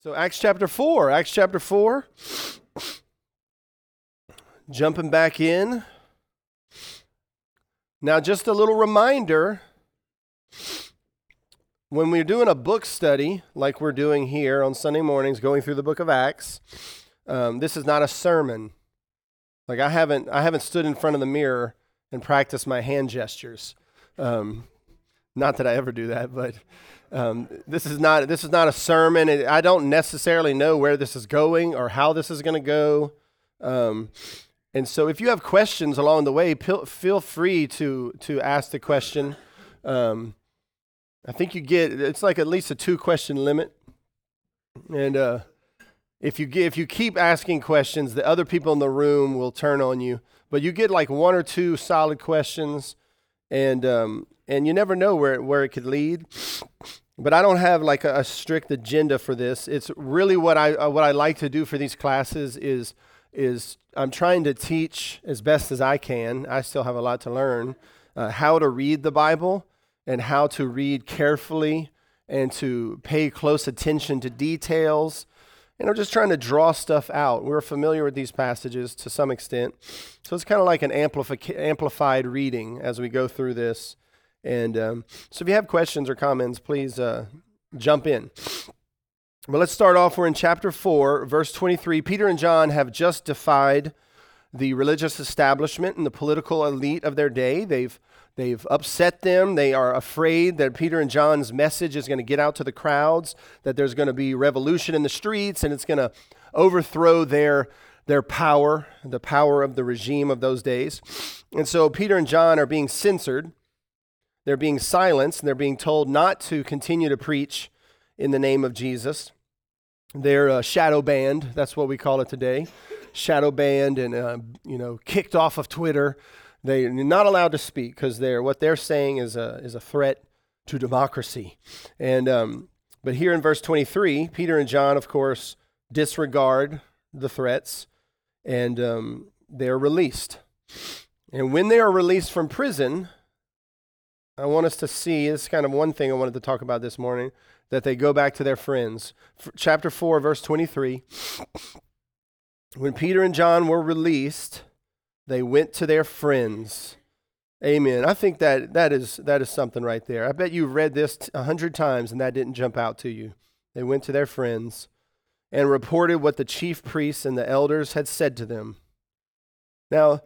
So Acts chapter 4, jumping back in. Now just a little reminder, when we're doing a book study like we're doing here on Sunday mornings, going through the book of Acts, this is not a sermon. Like I haven't stood in front of the mirror and practiced my hand gestures. Not that I ever do that, but this is not a sermon. I don't necessarily know where this is going or how this is going to go. And so if you have questions along the way, feel free to ask the question. I think it's like at least a 2-question limit. And if you keep asking questions, the other people in the room will turn on you. But you get like 1 or 2 solid questions, and you never know where it could lead. But I don't have like a strict agenda for this. It's really what I like to do for these classes is I'm trying to teach as best as I can. I still have a lot to learn, how to read the Bible and how to read carefully and to pay close attention to details. And I'm just trying to draw stuff out. We're familiar with these passages to some extent. So it's kind of like an amplified reading as we go through this. And so if you have questions or comments, please jump in. But let's start off. We're in chapter 4, verse 23. Peter and John have just defied the religious establishment and the political elite of their day. They've upset them. They are afraid that Peter and John's message is going to get out to the crowds, that there's going to be revolution in the streets, and it's going to overthrow their power, the power of the regime of those days. And so Peter and John are being censored. They're being silenced, and they're being told not to continue to preach in the name of Jesus. They're shadow banned. That's what we call it today. Shadow banned and kicked off of Twitter. They're not allowed to speak because what they're saying is a threat to democracy. And but here in verse 23, Peter and John, of course, disregard the threats, and they're released. And when they are released from prison, I want us to see, it's kind of one thing I wanted to talk about this morning, that they go back to their friends. Chapter 4, verse 23, when Peter and John were released, they went to their friends. Amen. I think that is something right there. I bet you've read this 100 times and that didn't jump out to you. They went to their friends and reported what the chief priests and the elders had said to them. Now,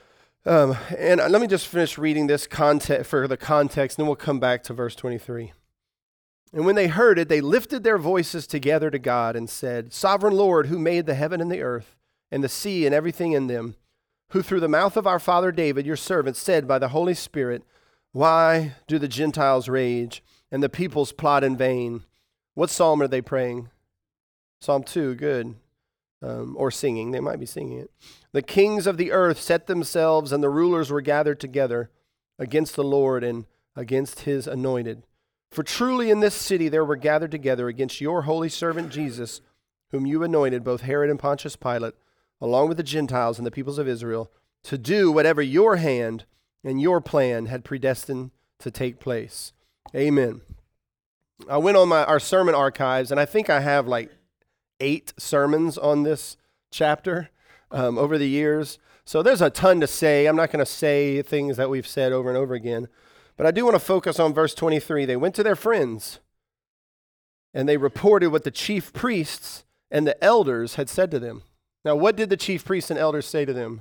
and let me just finish reading this for the context, and then we'll come back to verse 23. And when they heard it, they lifted their voices together to God and said, "Sovereign Lord, who made the heaven and the earth and the sea and everything in them, who through the mouth of our father David, your servant, said by the Holy Spirit, why do the Gentiles rage and the peoples plot in vain?" What psalm are they praying? Psalm 2, good. Or singing, they might be singing it. The kings of the earth set themselves, and the rulers were gathered together against the Lord and against his anointed. For truly in this city there were gathered together against your holy servant Jesus, whom you anointed, both Herod and Pontius Pilate, along with the Gentiles and the peoples of Israel, to do whatever your hand and your plan had predestined to take place. Amen. I went on our sermon archives, and I think I have like 8 sermons on this chapter over the years. So there's a ton to say. I'm not going to say things that we've said over and over again. But I do want to focus on verse 23. They went to their friends, and they reported what the chief priests and the elders had said to them. Now, what did the chief priests and elders say to them?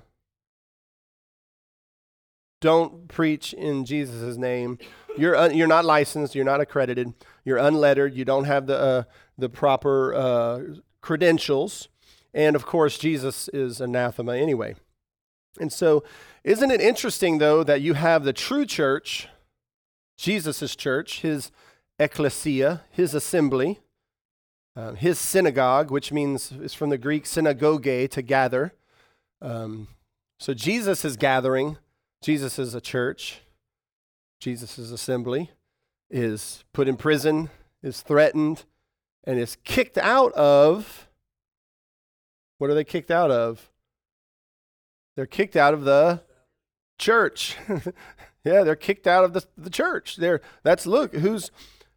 Don't preach in Jesus' name. You're not licensed. You're not accredited. You're unlettered. You don't have the proper credentials. And, of course, Jesus is anathema anyway. And so isn't it interesting, though, that you have the true church, Jesus' church, his ecclesia, his assembly, his synagogue, which means is from the Greek synagoge, to gather. So Jesus is gathering. Jesus is a church. Jesus' assembly is put in prison, is threatened, and is kicked out of. What are they kicked out of? They're kicked out of the church. Yeah, they're kicked out of the church. Look, who's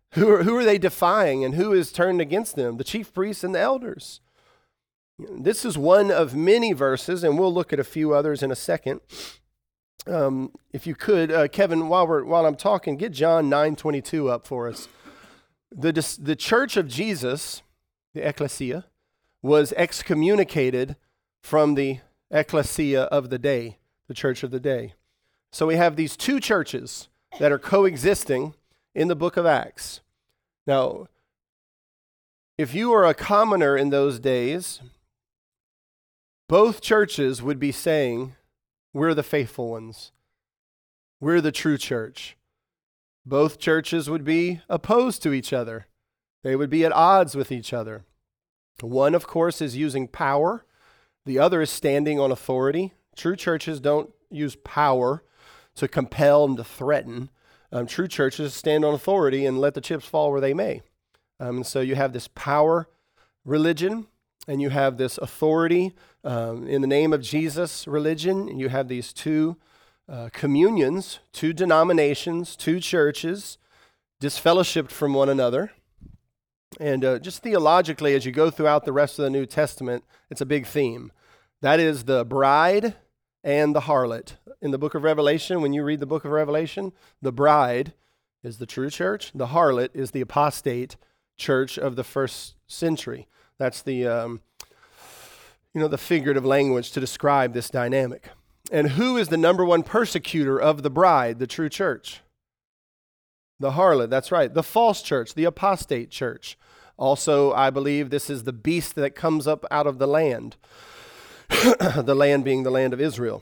Who are they defying, and who is turned against them? The chief priests and the elders. This is one of many verses, and we'll look at a few others in a second. If you could, Kevin, while I'm talking, get John 9:22 up for us. The church of Jesus, the ecclesia, was excommunicated from the ecclesia of the day, the church of the day. So we have these two churches that are coexisting in the book of Acts. Now, if you were a commoner in those days, both churches would be saying, we're the faithful ones. We're the true church. Both churches would be opposed to each other. They would be at odds with each other. One, of course, is using power. The other is standing on authority. True churches don't use power to compel and to threaten. True churches stand on authority and let the chips fall where they may. And so you have this power religion, and you have this authority in the name of Jesus religion, and you have these two communions, two denominations, two churches, disfellowshipped from one another. And just theologically, as you go throughout the rest of the New Testament, it's a big theme. That is the bride and the harlot. In the book of Revelation, when you read the book of Revelation, the bride is the true church. The harlot is the apostate church of the first century. That's the the figurative language to describe this dynamic. And who is the number one persecutor of the bride, the true church? The harlot, that's right. The false church, the apostate church. Also, I believe this is the beast that comes up out of the land. The land being the land of Israel.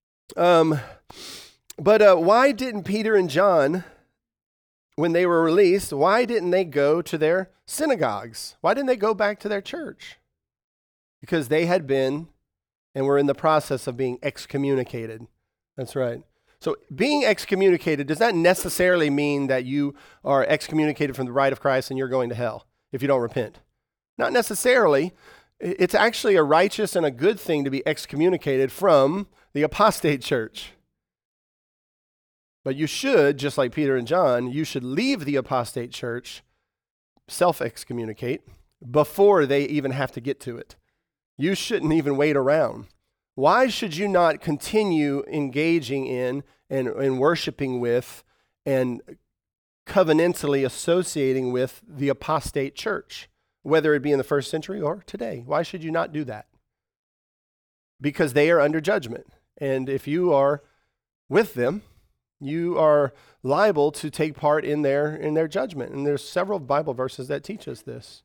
But why didn't Peter and John, when they were released, why didn't they go to their synagogues? Why didn't they go back to their church? Because they had been and were in the process of being excommunicated. That's right. So being excommunicated, does that necessarily mean that you are excommunicated from the bride of Christ and you're going to hell if you don't repent? Not necessarily. It's actually a righteous and a good thing to be excommunicated from the apostate church. But you should, just like Peter and John, you should leave the apostate church, self-excommunicate, before they even have to get to it. You shouldn't even wait around. Why should you not continue engaging in and worshiping with and covenantally associating with the apostate church, whether it be in the first century or today? Why should you not do that? Because they are under judgment. And if you are with them, you are liable to take part in their judgment. And there's several Bible verses that teach us this.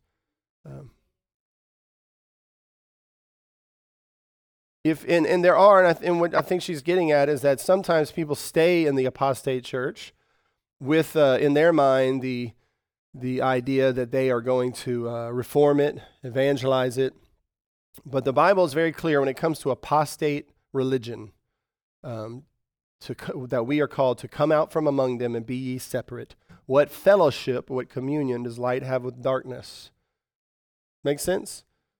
What I think she's getting at is that sometimes people stay in the apostate church with, in their mind, the idea that they are going to reform it, evangelize it. But the Bible is very clear when it comes to apostate religion, that we are called to come out from among them and be ye separate. What fellowship, what communion does light have with darkness? Make sense?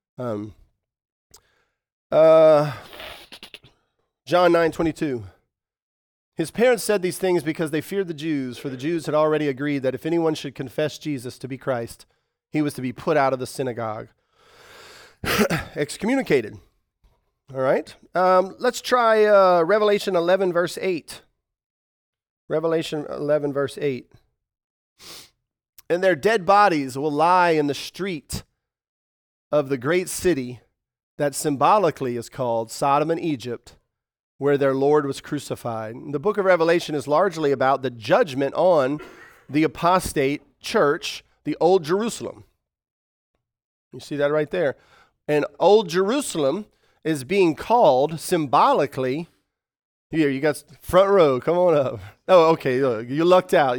John 9:22. His parents said these things because they feared the Jews, for the Jews had already agreed that if anyone should confess Jesus to be Christ, he was to be put out of the synagogue. Excommunicated. All right. Let's try Revelation 11, verse 8. Revelation 11, verse 8. And their dead bodies will lie in the street of the great city that symbolically is called Sodom and Egypt, where their Lord was crucified. The book of Revelation is largely about the judgment on the apostate church, the Old Jerusalem. You see that right there. And Old Jerusalem is being called symbolically. Here, you got front row. Come on up. Oh, okay. You lucked out.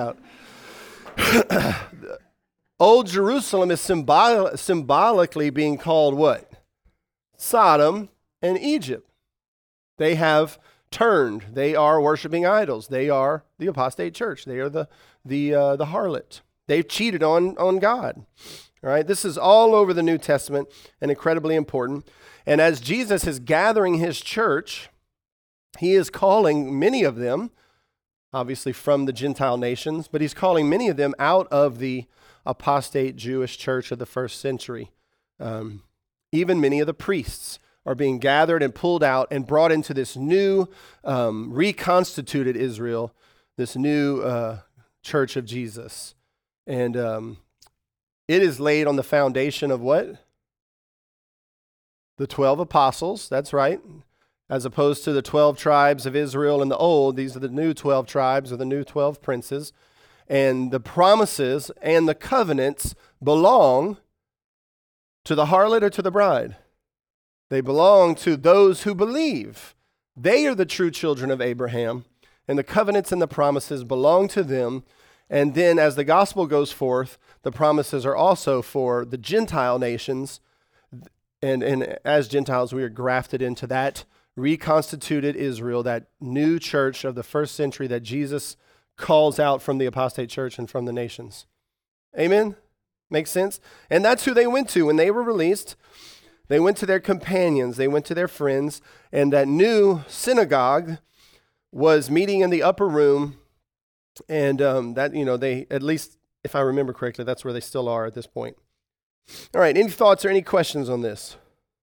Old Jerusalem is symbolically being called what? Sodom and Egypt. They have turned. They are worshiping idols. They are the apostate church. They are the harlot. They've cheated on God. All right. This is all over the New Testament and incredibly important. And as Jesus is gathering his church, he is calling many of them obviously from the Gentile nations, but he's calling many of them out of the apostate Jewish church of the first century. Even many of the priests are being gathered and pulled out and brought into this new reconstituted Israel, this new church of Jesus. And it is laid on the foundation of what? The 12 apostles, that's right. As opposed to the 12 tribes of Israel in the old, these are the new 12 tribes or the new 12 princes. And the promises and the covenants belong to the harlot or to the bride. They belong to those who believe. They are the true children of Abraham, and the covenants and the promises belong to them. And then as the gospel goes forth, the promises are also for the Gentile nations. And as Gentiles, we are grafted into that reconstituted Israel, that new church of the first century that Jesus calls out from the apostate church and from the nations. Amen? Makes sense? And that's who they went to when they were released. They went to their companions, they went to their friends, and that new synagogue was meeting in the upper room, and they, at least if I remember correctly, that's where they still are at this point. All right, any thoughts or any questions on this?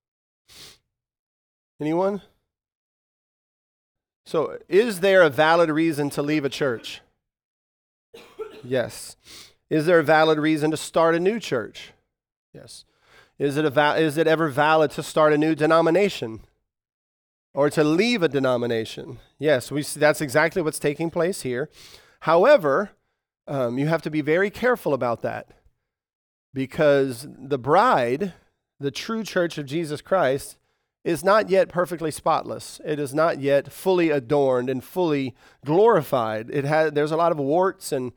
Anyone? So, is there a valid reason to leave a church? Yes. Is there a valid reason to start a new church? Yes. Is it ever valid to start a new denomination or to leave a denomination? Yes, that's exactly what's taking place here. However, you have to be very careful about that because the bride, the true church of Jesus Christ, is not yet perfectly spotless. It is not yet fully adorned and fully glorified. There's a lot of warts and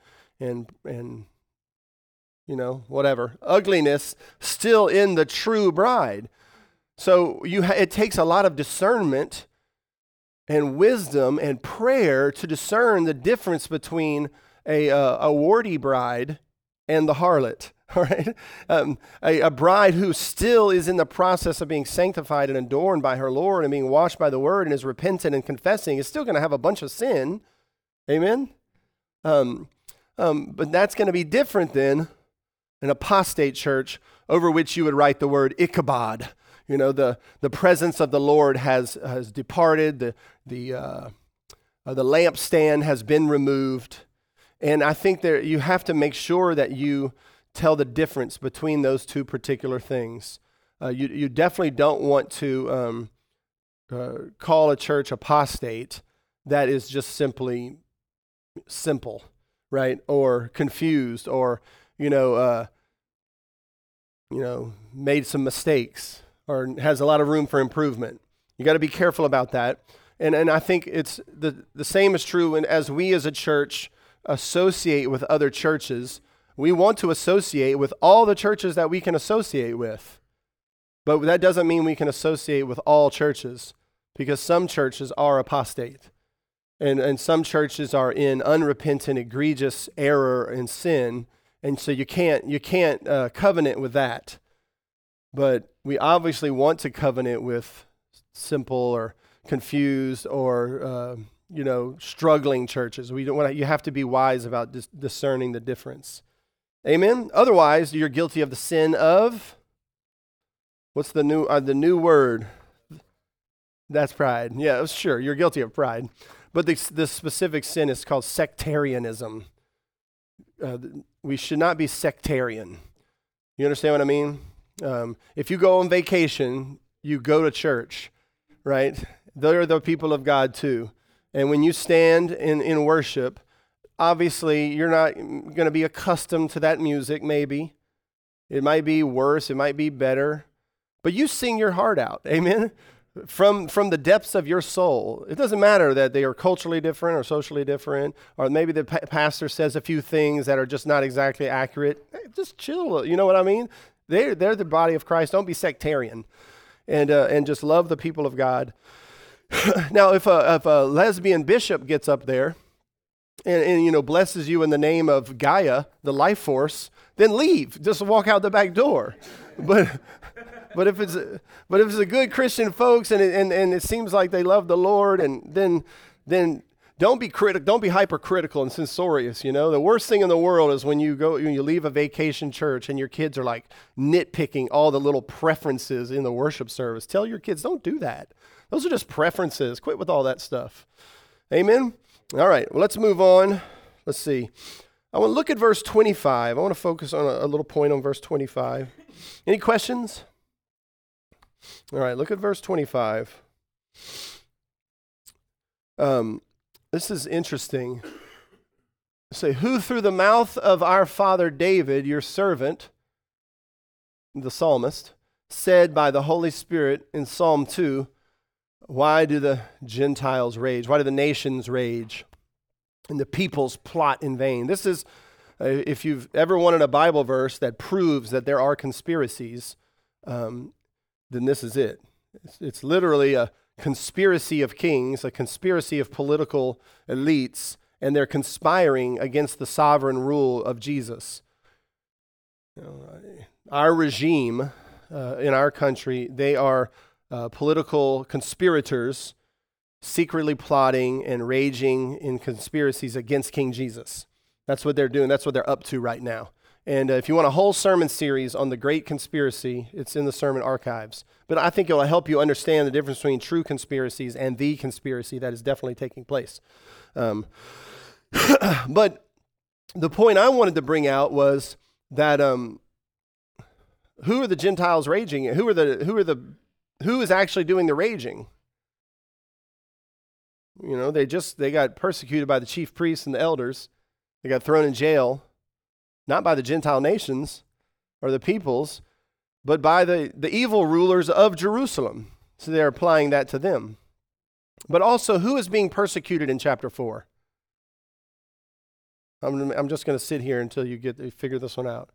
whatever, ugliness still in the true bride. So it takes a lot of discernment and wisdom and prayer to discern the difference between a warty bride and the harlot. All right, a bride who still is in the process of being sanctified and adorned by her Lord and being washed by the word and is repentant and confessing is still going to have a bunch of sin. Amen? But that's going to be different than an apostate church over which you would write the word Ichabod. You know, the presence of the Lord has departed, the lampstand has been removed. And I think you have to make sure that you tell the difference between those two particular things. You definitely don't want to call a church apostate that is just simply simple, right? Or confused, or made some mistakes, or has a lot of room for improvement. You got to be careful about that. And I think it's the same is true as we as a church associate with other churches. We want to associate with all the churches that we can associate with. But that doesn't mean we can associate with all churches, because some churches are apostate. And some churches are in unrepentant, egregious error and sin. And so you can't covenant with that. But we obviously want to covenant with simple or confused or struggling churches. You have to be wise about discerning the difference. Amen. Otherwise, you're guilty of the sin of, what's the new word? That's pride. Yeah, sure. You're guilty of pride. But the specific sin is called sectarianism. We should not be sectarian. You understand what I mean? If you go on vacation, you go to church, right? They're the people of God too. And when you stand in worship, obviously you're not going to be accustomed to that music, maybe. It might be worse, it might be better. But you sing your heart out, amen? From the depths of your soul. It doesn't matter that they are culturally different or socially different, or maybe the pastor says a few things that are just not exactly accurate. Hey, just chill, you know what I mean? They're the body of Christ. Don't be sectarian, and just love the people of God. Now, if a lesbian bishop gets up there and blesses you in the name of Gaia, the life force, then leave. Just walk out the back door. But if it's a good Christian folks and it seems like they love the Lord, and then Don't be hypercritical and censorious. The worst thing in the world is when you leave a vacation church and your kids are like nitpicking all the little preferences in the worship service. Tell your kids, don't do that. Those are just preferences. Quit with all that stuff. Amen? All right, well, let's move on. Let's see. I want to look at verse 25. I want to focus on a little point on verse 25. Any questions? All right, look at verse 25. This is interesting. Say, who through the mouth of our father David, your servant, the psalmist, said by the Holy Spirit in Psalm 2, why do the Gentiles rage? Why do the nations rage? And the peoples plot in vain. This is, if you've ever wanted a Bible verse that proves that there are conspiracies, then this is it. It's literally a conspiracy of kings, a conspiracy of political elites, and they're conspiring against the sovereign rule of Jesus. Our regime in our country, they are political conspirators secretly plotting and raging in conspiracies against King Jesus. That's what they're doing. That's what they're up to right now. And if you want a whole sermon series on the great conspiracy, it's in the sermon archives. But I think it will help you understand the difference between true conspiracies and the conspiracy that is definitely taking place. But the point I wanted to bring out was that who are the Gentiles raging? Who is actually doing the raging? They got persecuted by the chief priests and the elders. They got thrown in jail, not by the Gentile nations or the peoples, but by the evil rulers of Jerusalem. So they're applying that to them. But also, who is being persecuted in chapter 4? I'm just going to sit here until you figure this one out.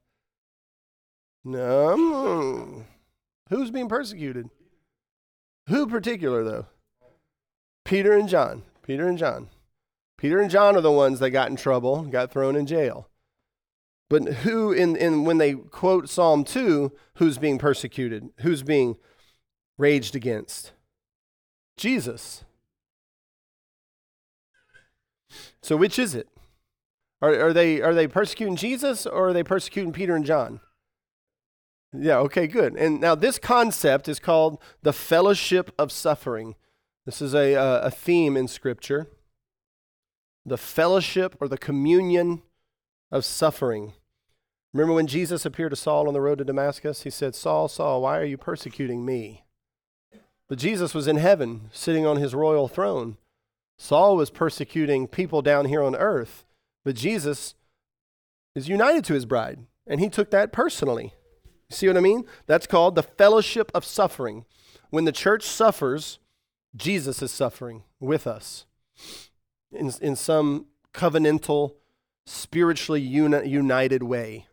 No. Who's being persecuted? Who particular, though? Peter and John. Peter and John are the ones that got in trouble, got thrown in jail. But who, when they quote Psalm 2, who's being persecuted? Who's being raged against? Jesus. So which is it? Are they persecuting Jesus, or are they persecuting Peter and John? Yeah, okay, good. And now this concept is called the fellowship of suffering. This is a theme in Scripture. The fellowship or the communion of suffering. Remember when Jesus appeared to Saul on the road to Damascus? He said, Saul, Saul, why are you persecuting me? But Jesus was in heaven, sitting on his royal throne. Saul was persecuting people down here on earth, but Jesus is united to his bride, and he took that personally. See what I mean? That's called the fellowship of suffering. When the church suffers, Jesus is suffering with us in some covenantal, spiritually united way.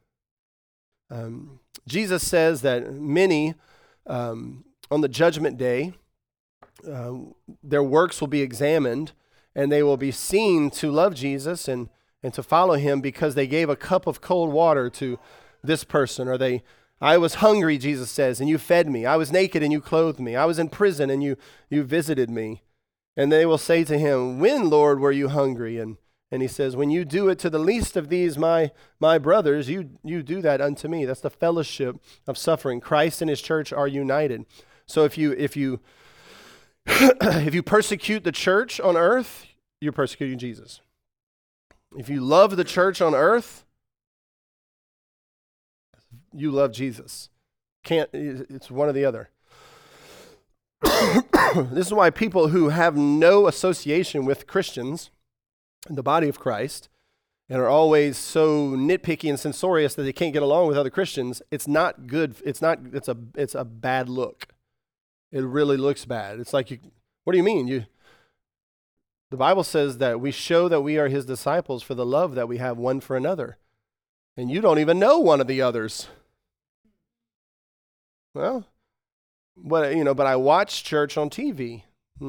Jesus says that many on the judgment day, their works will be examined, and they will be seen to love Jesus and to follow him because they gave a cup of cold water to this person, or I was hungry, Jesus says, and you fed me. I was naked and you clothed me. I was in prison and you visited me. And they will say to him, when, Lord, were you hungry? And he says, when you do it to the least of these my brothers, you do that unto me. That's the fellowship of suffering. Christ and his church are united. So if you if you persecute the church on earth, you're persecuting Jesus. If you love the church on earth, you love Jesus. It's one or the other. This is why people who have no association with Christians in the body of Christ and are always so nitpicky and censorious that they can't get along with other Christians, it's not good. It's a bad look. It really looks bad. It's like, what do you mean? The Bible says that we show that we are his disciples for the love that we have one for another. And you don't even know one of the others. Well, but I watch church on TV.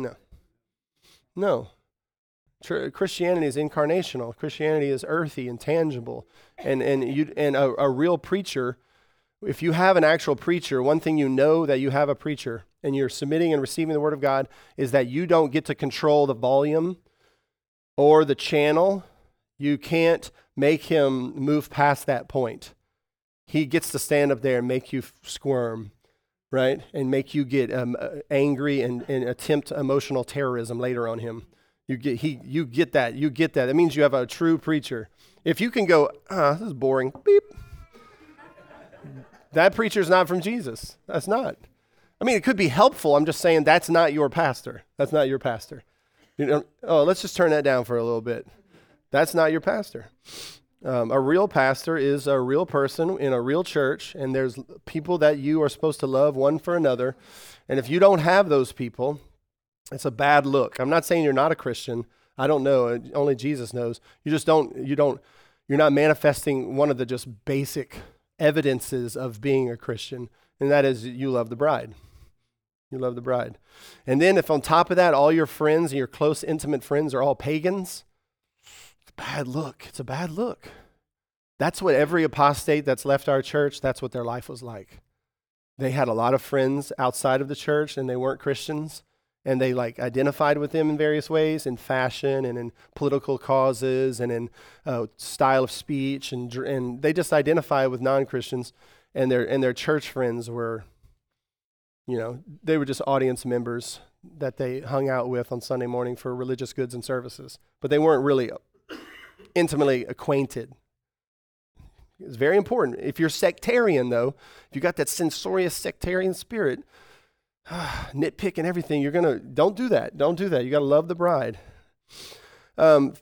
No. Christianity is incarnational. Christianity is earthy and tangible. And a real preacher, if you have an actual preacher, one thing you know that you have a preacher and you're submitting and receiving the word of God is that you don't get to control the volume. or the channel, you can't make him move past that point. He gets to stand up there and make you squirm, right? And make you get angry and attempt emotional terrorism later on him. You get that. That means you have a true preacher. If you can go, this is boring, beep. That preacher's not from Jesus. That's not. I mean, it could be helpful. I'm just saying that's not your pastor. That's not your pastor. Let's just turn that down for a little bit. That's not your pastor. A real pastor is a real person in a real church, and there's people that you are supposed to love one for another. And if you don't have those people, it's a bad look. I'm not saying you're not a Christian. I don't know. Only Jesus knows. You're not manifesting one of the just basic evidences of being a Christian, and that is you love the bride. You love the bride. And then if on top of that, all your friends and your close, intimate friends are all pagans, it's a bad look. It's a bad look. That's what every apostate that's left our church, that's what their life was like. They had a lot of friends outside of the church, and they weren't Christians, and they identified with them in various ways, in fashion and in political causes and in style of speech, and they just identify with non-Christians, and their church friends were, they were just audience members that they hung out with on Sunday morning for religious goods and services, but they weren't really intimately acquainted. It's very important. If you're sectarian, though, if you got that censorious sectarian spirit, nitpick and everything, don't do that. Don't do that. You got to love the bride. Look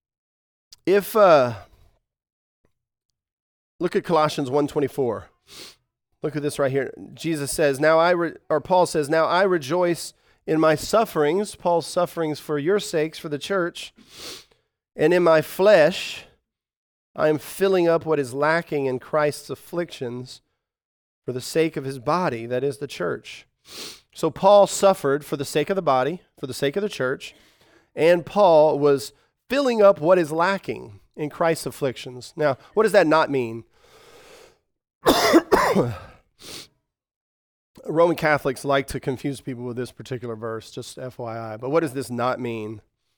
at Colossians 1:24. Look at this right here. Jesus says, Paul says, now I rejoice in my sufferings, Paul's sufferings for your sakes, for the church, and in my flesh, I am filling up what is lacking in Christ's afflictions for the sake of his body, that is the church. So Paul suffered for the sake of the body, for the sake of the church, and Paul was filling up what is lacking in Christ's afflictions. Now, what does that not mean? Roman Catholics like to confuse people with this particular verse, just FYI. But what does this not mean?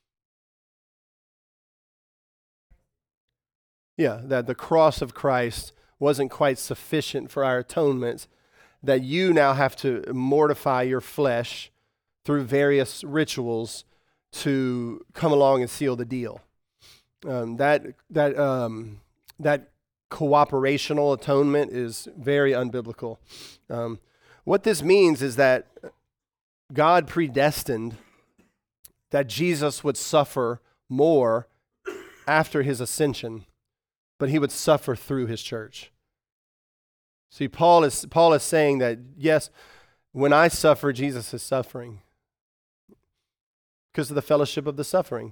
Yeah, that the cross of Christ wasn't quite sufficient for our atonement, that you now have to mortify your flesh through various rituals to come along and seal the deal. That cooperational atonement is very unbiblical. What this means is that God predestined that Jesus would suffer more after his ascension, but he would suffer through his church. See, Paul is saying that, yes, when I suffer, Jesus is suffering because of the fellowship of the suffering.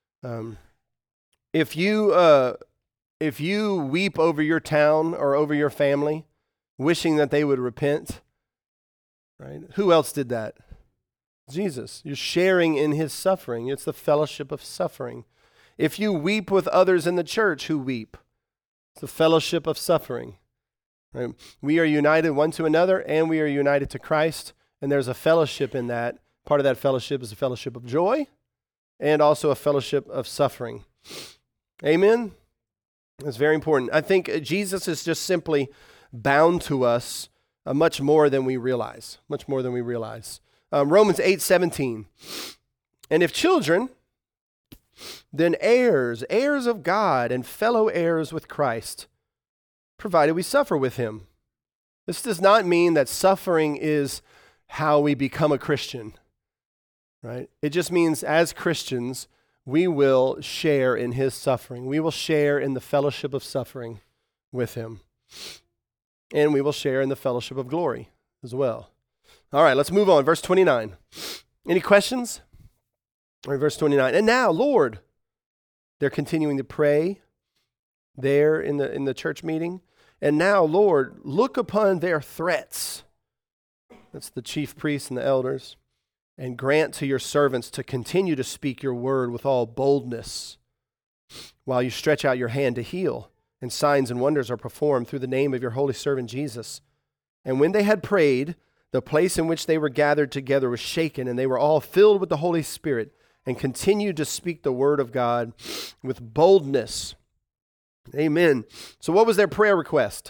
If you weep over your town or over your family, wishing that they would repent, right? Who else did that? Jesus. You're sharing in his suffering. It's the fellowship of suffering. If you weep with others in the church who weep, it's the fellowship of suffering. Right? We are united one to another, and we are united to Christ, and there's a fellowship in that. Part of that fellowship is a fellowship of joy and also a fellowship of suffering. Amen? That's very important. I think Jesus is just simply bound to us much more than we realize, Romans 8:17. And if children, then heirs of God and fellow heirs with Christ, provided we suffer with him. This does not mean that suffering is how we become a Christian, right? It just means as Christians, we will share in his suffering. We will share in the fellowship of suffering with him. And we will share in the fellowship of glory as well. All right, let's move on. Verse 29. Any questions? All right, verse 29. And now, Lord, they're continuing to pray there in the church meeting. And now, Lord, look upon their threats. That's the chief priests and the elders. And grant to your servants to continue to speak your word with all boldness while you stretch out your hand to heal, and signs and wonders are performed through the name of your holy servant Jesus. And when they had prayed, the place in which they were gathered together was shaken, and they were all filled with the Holy Spirit, and continue to speak the word of God with boldness. Amen. So what was their prayer request?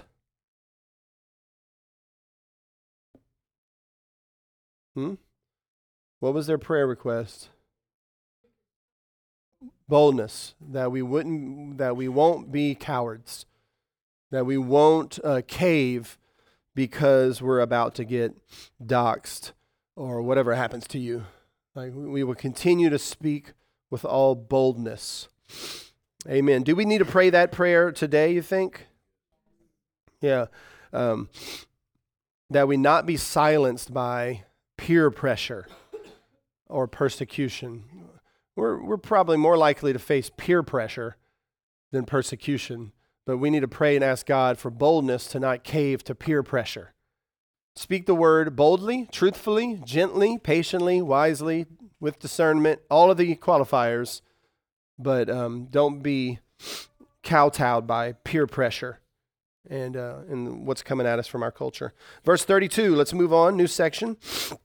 What was their prayer request? Boldness, that we won't be cowards, that we won't cave because we're about to get doxxed or whatever happens to you. Like, we will continue to speak with all boldness. Amen. Do we need to pray that prayer today, you think? Yeah. That we not be silenced by peer pressure or persecution. We're probably more likely to face peer pressure than persecution, but we need to pray and ask God for boldness to not cave to peer pressure. Speak the word boldly, truthfully, gently, patiently, wisely, with discernment, all of the qualifiers, but don't be kowtowed by peer pressure and what's coming at us from our culture. Verse 32, let's move on, new section.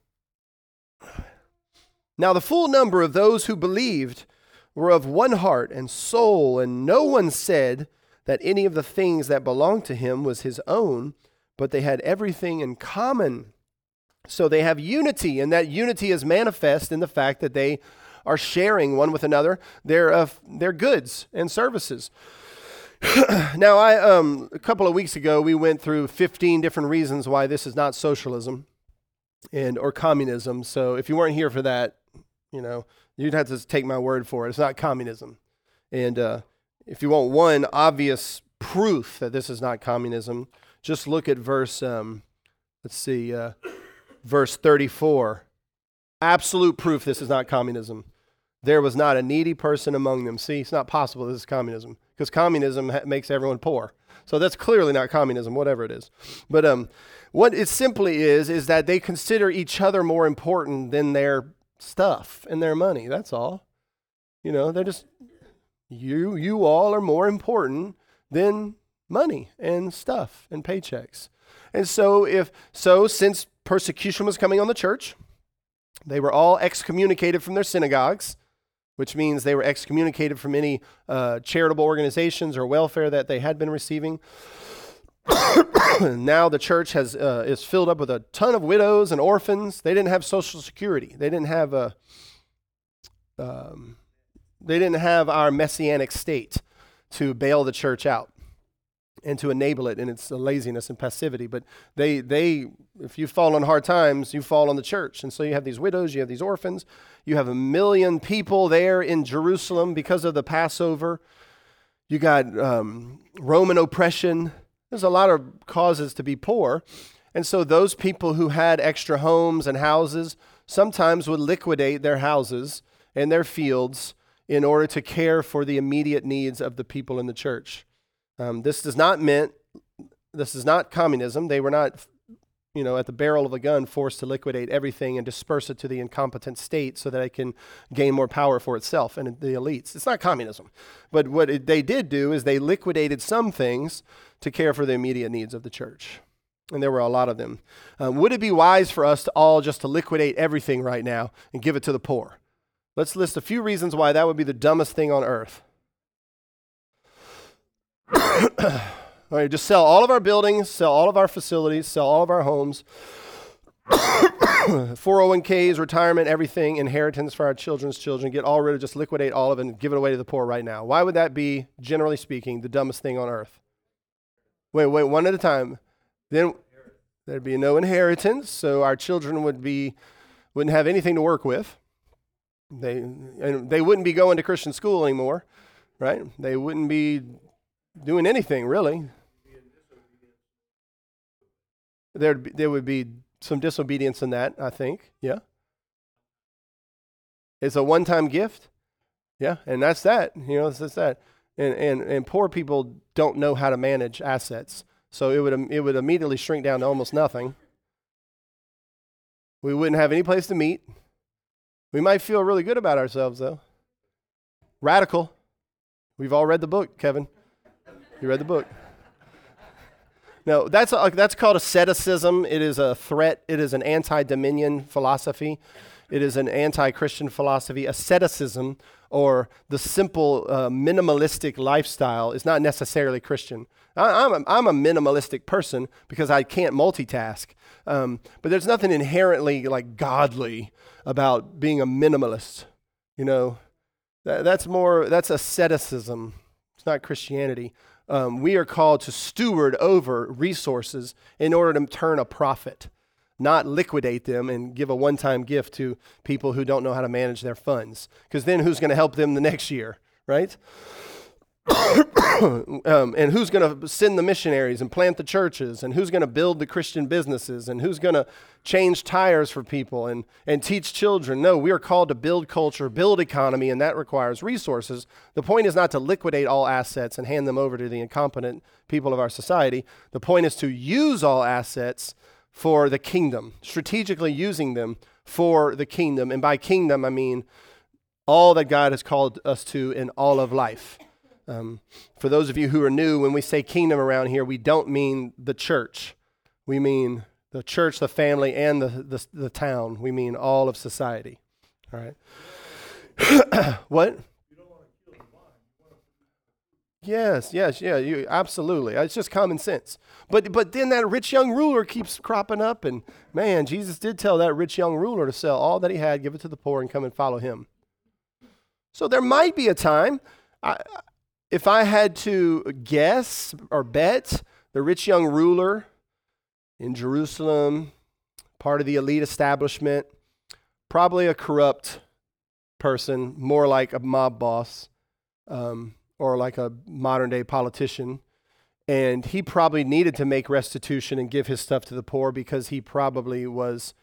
Now the full number of those who believed were of one heart and soul, and no one said that any of the things that belonged to him was his own, but they had everything in common. So they have unity, and that unity is manifest in the fact that they are sharing one with another their goods and services. Now, a couple of weeks ago, we went through 15 different reasons why this is not socialism or communism. So if you weren't here for that, you'd have to take my word for it. It's not communism. And if you want one obvious proof that this is not communism, just look at verse 34. Absolute proof this is not communism. There was not a needy person among them. See, it's not possible this is communism, because communism makes everyone poor. So that's clearly not communism, whatever it is. But what it simply is that they consider each other more important than their stuff and their money. That's all. They're just, you all are more important than money and stuff and paychecks. And so since persecution was coming on the church, they were all excommunicated from their synagogues, which means they were excommunicated from any charitable organizations or welfare that they had been receiving. Now the church is filled up with a ton of widows and orphans. They didn't have Social Security. They didn't have our messianic state to bail the church out and to enable it in its laziness and passivity. But if you fall on hard times, you fall on the church. And so you have these widows, you have these orphans, you have 1 million people there in Jerusalem because of the Passover. You got Roman oppression. There's a lot of causes to be poor. And so those people who had extra homes and houses sometimes would liquidate their houses and their fields in order to care for the immediate needs of the people in the church. This is not communism. They were not, at the barrel of a gun forced to liquidate everything and disperse it to the incompetent state so that it can gain more power for itself and the elites. It's not communism. But what they did do is they liquidated some things to care for the immediate needs of the church. And there were a lot of them. Would it be wise for us to all just to liquidate everything right now and give it to the poor? Let's list a few reasons why that would be the dumbest thing on earth. All right, just sell all of our buildings, sell all of our facilities, sell all of our homes, 401ks, retirement, everything, inheritance for our children's children, just liquidate all of it and give it away to the poor right now. Why would that be, generally speaking, the dumbest thing on earth? Wait, one at a time. Then there'd be no inheritance, so our children wouldn't have anything to work with. They wouldn't be going to Christian school anymore, right? They wouldn't be doing anything, really. There would be some disobedience in that, I think. Yeah. It's a one-time gift. Yeah, and that's that. It's just that. And poor people don't know how to manage assets, so it would immediately shrink down to almost nothing. We wouldn't have any place to meet. We might feel really good about ourselves, though. Radical. We've all read the book, Kevin. You read the book. No, that's called asceticism. It is a threat. It is an anti-dominion philosophy. It is an anti-Christian philosophy. Asceticism, or the simple minimalistic lifestyle, is not necessarily Christian. I'm a minimalistic person because I can't multitask. But there's nothing inherently like godly about being a minimalist. You know, that's asceticism. It's not Christianity. We are called to steward over resources in order to turn a profit, not liquidate them and give a one-time gift to people who don't know how to manage their funds. Because then who's going to help them the next year, right? And who's going to send the missionaries and plant the churches, and who's going to build the Christian businesses, and who's going to change tires for people and teach children? No, we are called to build culture, build economy, and that requires resources. The point is not to liquidate all assets and hand them over to the incompetent people of our society. The point is to use all assets for the kingdom, strategically using them for the kingdom. And by kingdom, I mean all that God has called us to in all of life. For those of you who are new, when we say kingdom around here, we don't mean the church. We mean the church, the family, and the town. We mean all of society. All right. What? Yes, yeah, absolutely. It's just common sense. But then that rich young ruler keeps cropping up, and man, Jesus did tell that rich young ruler to sell all that he had, give it to the poor, and come and follow him. So there might be a time, if I had to guess or bet, the rich young ruler in Jerusalem, part of the elite establishment, probably a corrupt person, more like a mob boss, or like a modern-day politician, and he probably needed to make restitution and give his stuff to the poor because he probably was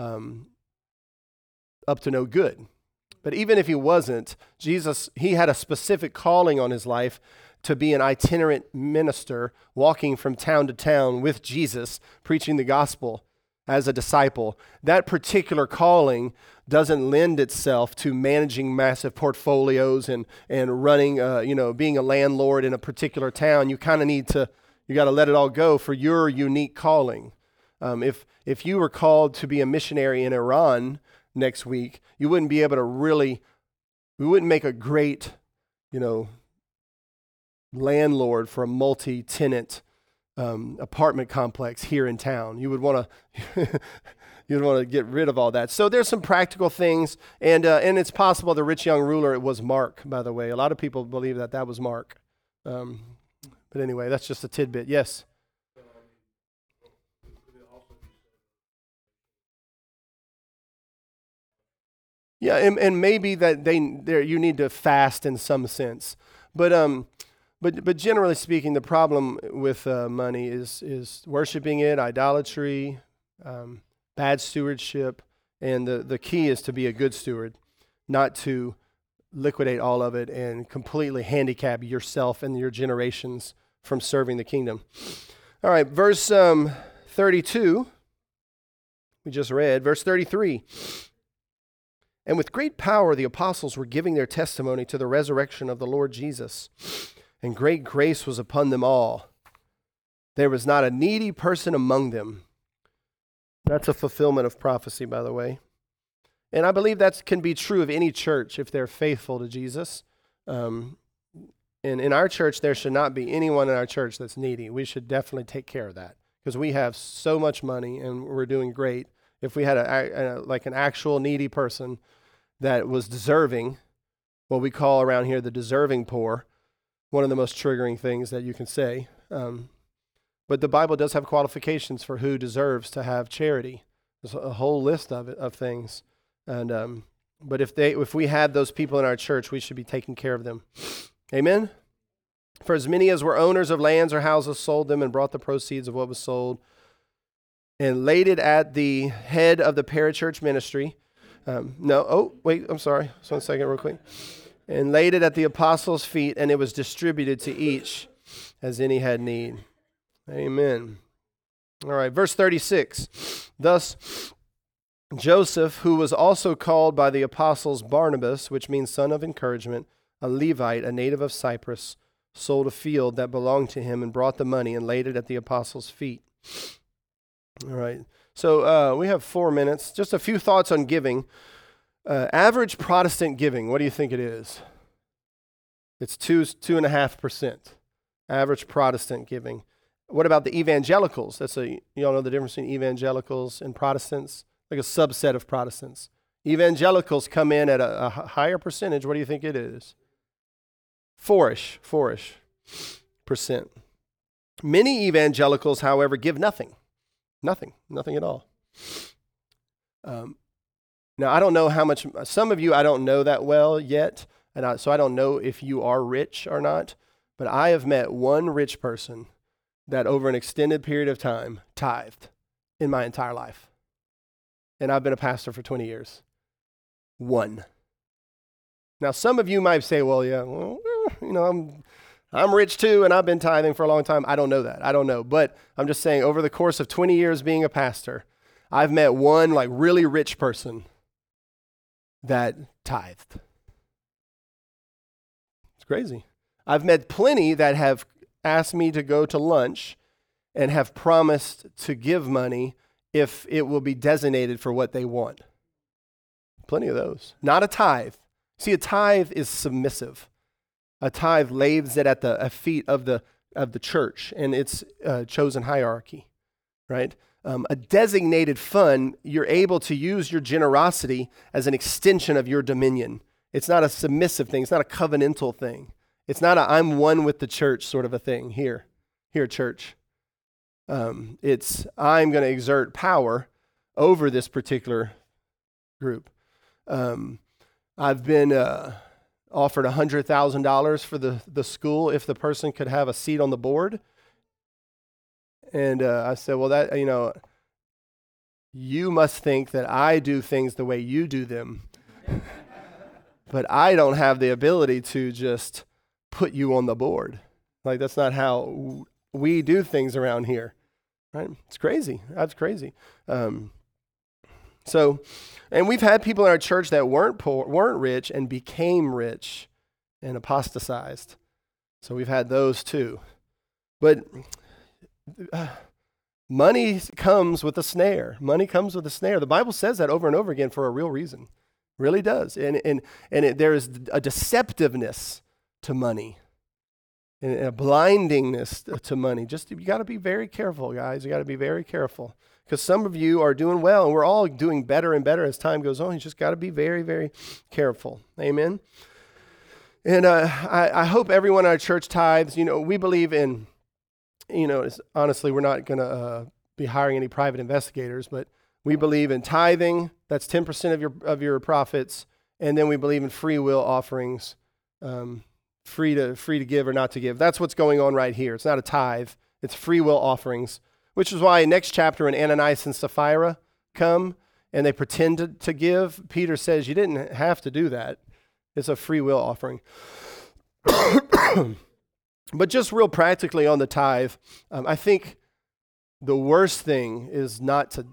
up to no good. But even if he wasn't, Jesus, he had a specific calling on his life to be an itinerant minister, walking from town to town with Jesus, preaching the gospel as a disciple. That particular calling doesn't lend itself to managing massive portfolios and running, being a landlord in a particular town. You kind of you got to let it all go for your unique calling. If you were called to be a missionary in Iran next week, you wouldn't be able to we wouldn't make a great, landlord for a multi-tenant apartment complex here in town. You would want to you'd want to get rid of all that. So there's some practical things, and it's possible the rich young ruler, it was Mark, by the way. A lot of people believe that was Mark. But anyway, that's just a tidbit. Yes? Yeah, and maybe that you need to fast in some sense. But generally speaking, the problem with money is worshiping it, idolatry, bad stewardship, and the key is to be a good steward, not to liquidate all of it and completely handicap yourself and your generations from serving the kingdom. All right, verse 32, we just read, verse 33. And with great power the apostles were giving their testimony to the resurrection of the Lord Jesus, and great grace was upon them all. There was not a needy person among them. That's a fulfillment of prophecy, by the way. And I believe that can be true of any church if they're faithful to Jesus. And in our church, there should not be anyone in our church that's needy. We should definitely take care of that because we have so much money and we're doing great. If we had an actual needy person that was deserving, what we call around here the deserving poor, one of the most triggering things that you can say. But the Bible does have qualifications for who deserves to have charity. There's a whole list of things. And but if we had those people in our church, we should be taking care of them. Amen? For as many as were owners of lands or houses sold them and brought the proceeds of what was sold and laid it at the head of the parachurch ministry. I'm sorry. Just 1 second real quick. And laid it at the apostles' feet, and it was distributed to each as any had need. Amen. All right, verse 36. Thus, Joseph, who was also called by the apostles Barnabas, which means son of encouragement, a Levite, a native of Cyprus, sold a field that belonged to him and brought the money and laid it at the apostles' feet. All right. So we have 4 minutes. Just a few thoughts on giving. Average Protestant giving, what do you think it is? It's 2.5%. Average Protestant giving. What about the evangelicals? You all know the difference between evangelicals and Protestants? Like a subset of Protestants. Evangelicals come in at a higher percentage. What do you think it is? 4-ish percent. Many evangelicals, however, give nothing at all. Now, I don't know how much, some of you I don't know that well yet, so I don't know if you are rich or not, but I have met one rich person that over an extended period of time tithed in my entire life. And I've been a pastor for 20 years. One. Now, some of you might say, well, yeah, I'm rich too, and I've been tithing for a long time. I don't know that. I don't know. But I'm just saying, over the course of 20 years being a pastor, I've met one like really rich person that tithed. It's crazy. I've met plenty that have asked me to go to lunch and have promised to give money if it will be designated for what they want. Plenty of those. Not a tithe. See, a tithe is submissive. A tithe lays it at the feet of the church and its chosen hierarchy, right? A designated fund, you're able to use your generosity as an extension of your dominion. It's not a submissive thing. It's not a covenantal thing. It's not a I'm one with the church sort of a thing here, church. It's I'm going to exert power over this particular group. I've been offered $100,000 for the school if the person could have a seat on the board. And I said, well, that, you must think that I do things the way you do them. But I don't have the ability to just put you on the board. Like, that's not how we do things around here, right? It's crazy. That's crazy. And we've had people in our church that weren't poor, weren't rich, and became rich and apostatized. So we've had those too. But money comes with a snare. Money comes with a snare. The Bible says that over and over again for a real reason. Really does. And there is a deceptiveness to money and a blindingness to money. You got to be very careful, guys. You got to be very careful. Because some of you are doing well, and we're all doing better and better as time goes on. You just got to be very, very careful. Amen? And I hope everyone in our church tithes. We believe in, honestly, we're not going to be hiring any private investigators, but we believe in tithing. That's 10% of your profits. And then we believe in free will offerings, free to give or not to give. That's what's going on right here. It's not a tithe. It's free will offerings. Which is why next chapter when Ananias and Sapphira come and they pretend to give, Peter says you didn't have to do that. It's a free will offering. But just real practically on the tithe, I think the worst thing is not to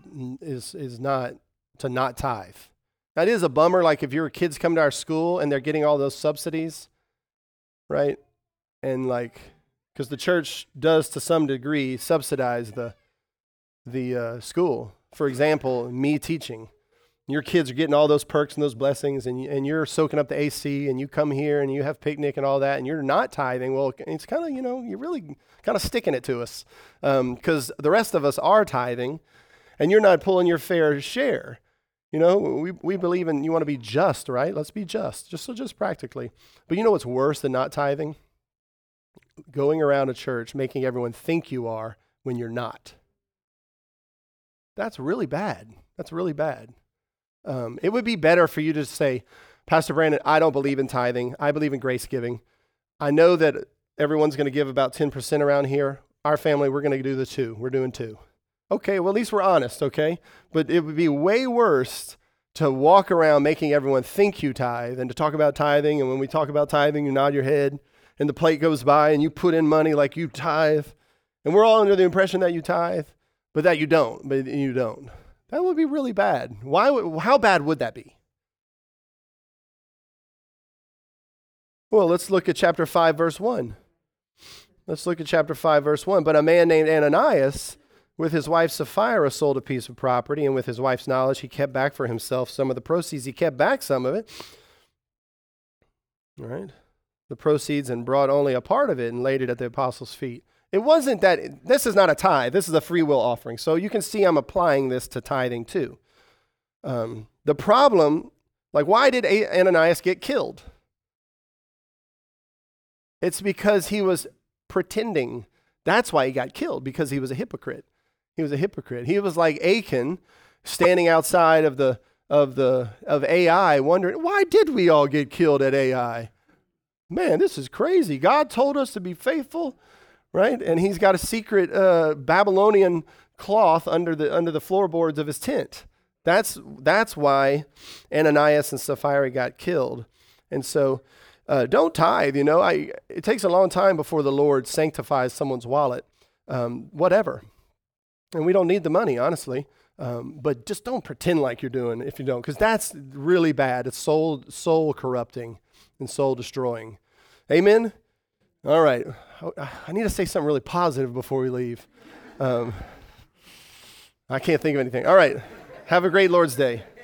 not tithe. That is a bummer. Like if your kids come to our school and they're getting all those subsidies, right? And because the church does to some degree subsidize the school. For example, me teaching. Your kids are getting all those perks and those blessings, and you're soaking up the AC, and you come here and you have picnic and all that, and you're not tithing. Well, it's kind of, you're really kind of sticking it to us because the rest of us are tithing, and you're not pulling your fair share. We believe in you want to be just, right? Let's be just practically. But you know what's worse than not tithing? Going around a church making everyone think you are when you're not. That's really bad. That's really bad. It would be better for you to say, Pastor Brandon, I don't believe in tithing. I believe in grace giving. I know that everyone's going to give about 10% around here. Our family, we're going to do the 2. We're doing 2. Okay, well, at least we're honest, okay? But it would be way worse to walk around making everyone think you tithe and to talk about tithing. And when we talk about tithing, you nod your head and the plate goes by and you put in money like you tithe. And we're all under the impression that you tithe, but that you don't. That would be really bad. How bad would that be? Well, let's look at chapter 5, verse 1. Let's look at chapter 5, verse 1. But a man named Ananias, with his wife Sapphira, sold a piece of property, and with his wife's knowledge, he kept back for himself some of the proceeds. He kept back some of it. All right. The proceeds, and brought only a part of it and laid it at the apostles' feet. It wasn't that, this is not a tithe. This is a free will offering. So you can see I'm applying this to tithing too. The problem, like, why did Ananias get killed? It's because he was pretending. That's why he got killed, because he was a hypocrite. He was a hypocrite. He was like Achan, standing outside of Ai, wondering, why did we all get killed at Ai? Man, this is crazy. God told us to be faithful, right? And he's got a secret Babylonian cloth under the floorboards of his tent. That's why Ananias and Sapphira got killed. And so don't tithe, it takes a long time before the Lord sanctifies someone's wallet, whatever. And we don't need the money, honestly. But just don't pretend like you're doing if you don't, because that's really bad. It's soul corrupting and soul destroying. Amen? All right. I need to say something really positive before we leave. I can't think of anything. All right. Have a great Lord's Day.